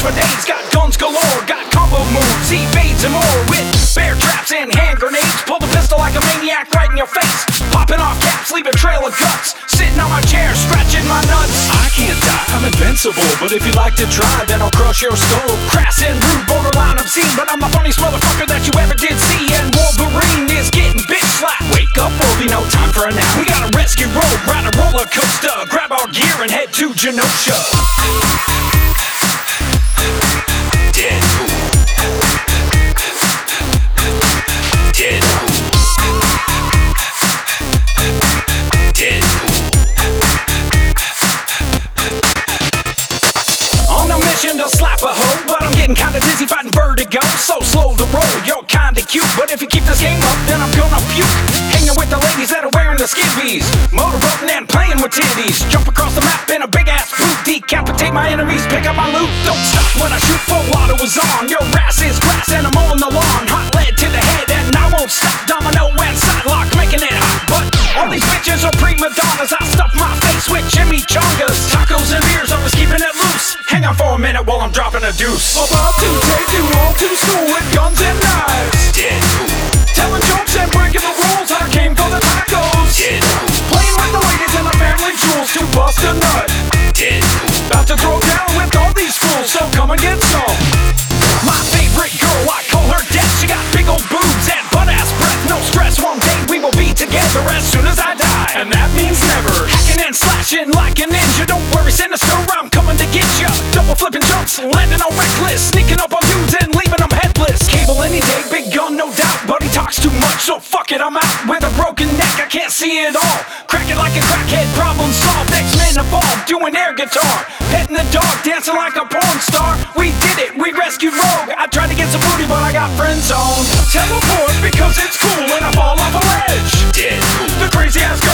for days. Got guns galore, got combo moves, evades and more. With bear traps and hand grenades. Pull the pistol like a maniac right in your face. Popping off caps, leave a trail of guts. Sitting on my chair, scratching my nuts. I can't die, I'm invincible. But if you like to try, then I'll crush your skull. Crass and rude, borderline obscene. But I'm the funniest motherfucker that you ever did see. And Wolverine is getting bitch slapped. Wake up, Wolvie, no time for a nap. We got a rescue road, ride a roller coaster. Grab our gear and head to Genosha. Deadpool. Deadpool. Deadpool. On a mission to slap a hoe, but I'm getting kinda dizzy fighting vertigo. So slow to roll, you're kinda cute, but if you keep this game up, then I'm gonna puke. Hanging with the ladies that are wearing the skivvies, motorboating and playing with titties. Jump across the map in a big ass boot, decapitate my enemies, pick up my loot. Don't stop when I shoot, full auto is on. Your ass is grass and I'm on the lawn. Hot lead to the head and I won't stop. Domino and sidelock, making it hot. But all these bitches are prima donnas. I stuff my face with chimichangas. Tacos and beers, I was keeping it loose. Hang on for a minute while I'm dropping a deuce. About to take you all to school with guns and knives. Deadpool. Telling jokes and breaking the rules. I came for the tacos. Deadpool. Playing with the ladies and the family jewels to bust a nut. Deadpool. About to throw down with all these fools, so come and get some. My favorite girl, I call her Death. She got big old boobs and butt-ass breath. No stress, one day we will be together as soon as I die. And that means never. Hacking and slashing like a ninja. Don't worry, Sinister, I'm coming to get ya. Double flipping jumps, landing on reckless. Sneaking up on dudes and leaving them headless. Cable any day, big gun, no doubt. But he talks too much, so fuck it, I'm out. With a broken neck, I can't see it all. Crack it like a crackhead, problem solved. X-Men evolved, doing air guitar. Petting the dog, dancing like a porn star. We did it, we rescued Rogue. I tried to get some booty, but I got friend zoned. Teleport because it's cool and I fall off a ledge. Deadpool. The crazy ass